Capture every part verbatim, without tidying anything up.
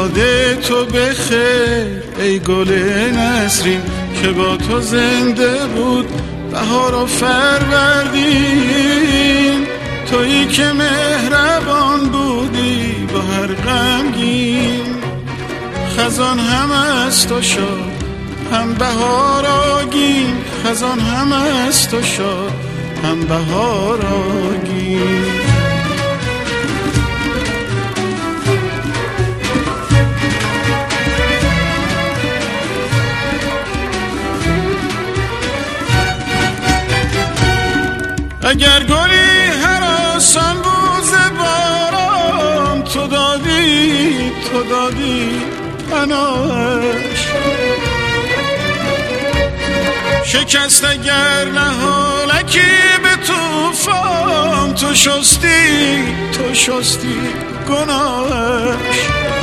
یاد تو بخیر ای گل نسرین که با تو زنده بود بهار و فروردین. تویی که مهربان بودی با هر غمگین، خزان هم از تو شد هم بهار آگین، خزان هم از تو شد هم بهار آگین. اگر گلی هراسان بود ز باران، تو دادی تو دادی پناهش. شکست اگر نهالکی به طوفان، تو شستی تو شستی گناهش.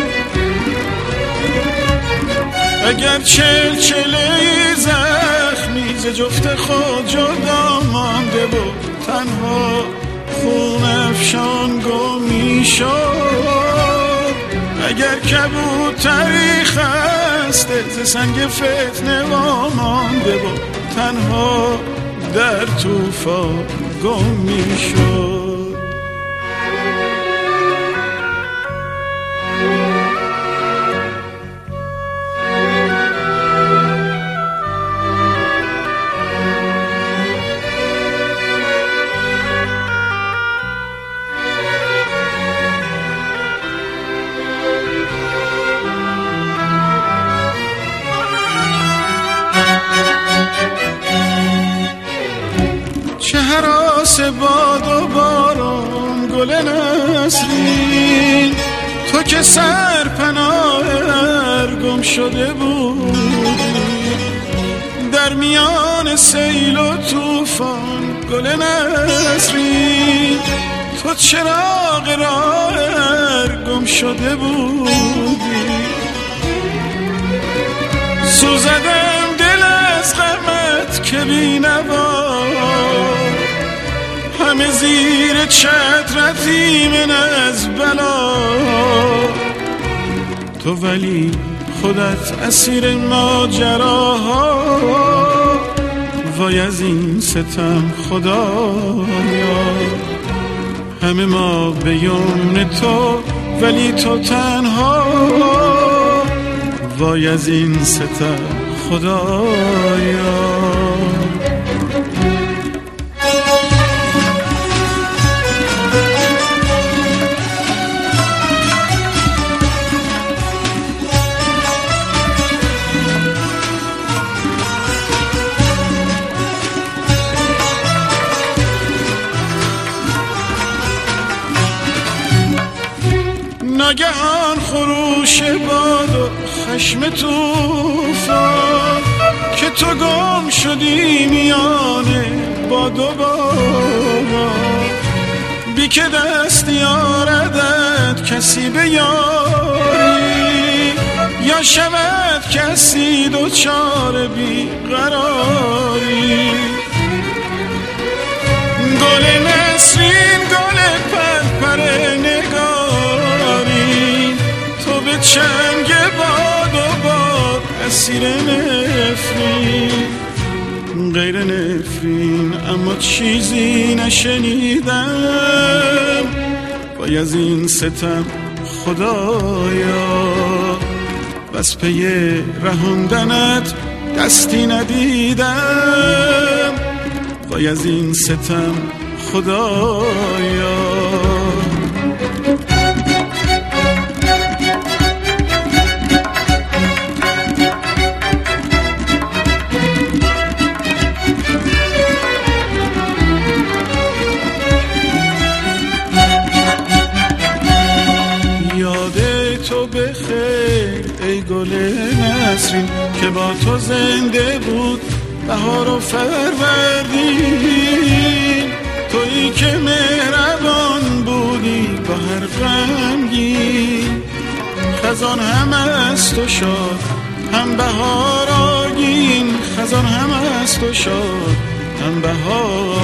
اگر چلچله زخمی ز جفت خود جدا مانده بود، تنها خون افشان گم می شد. اگر کبوتری خسته ز سنگ فتنه وا مانده بود، تنها در طوفان گم می شد. چه هراس باد و باران گل نسرین، تو که سرپناه هر گم شده بودی. در میان سیل و طوفان گل نسرین، تو چراغ راه هر گم شده بودی. سوزدم دل از غمت که بی نوا، همه زیر چترت ایمن از بلا. تو ولی خودت اسیر ماجراها، وای از این ستم خدایا. همه ما به یمن تو ولی تو تنها، وای از این ستم خدایا. ناگهان خروش باد و خشم طوفان، که تو گم شدی میان باد و باران. بی که دست یاردت کسی به یاری، یا شود کسی دوچار بی قراری. گل نسرین گل پرپر نگاری، تو به چنگ باد و باد اسیر نفرین. غیر نفرین اما چیزی نشنیدم، وای از این ستم خدایا. بس پی رهاندنت دستی ندیدم، وای از این ستم خدایا. تو بخیر ای گل نسرین که با تو زنده بود بهار و فروردین. تویی که مهربان بودی با هر غمگین، خزان هم از تو شد هم بهار آگین، خزان هم از تو شد هم بهار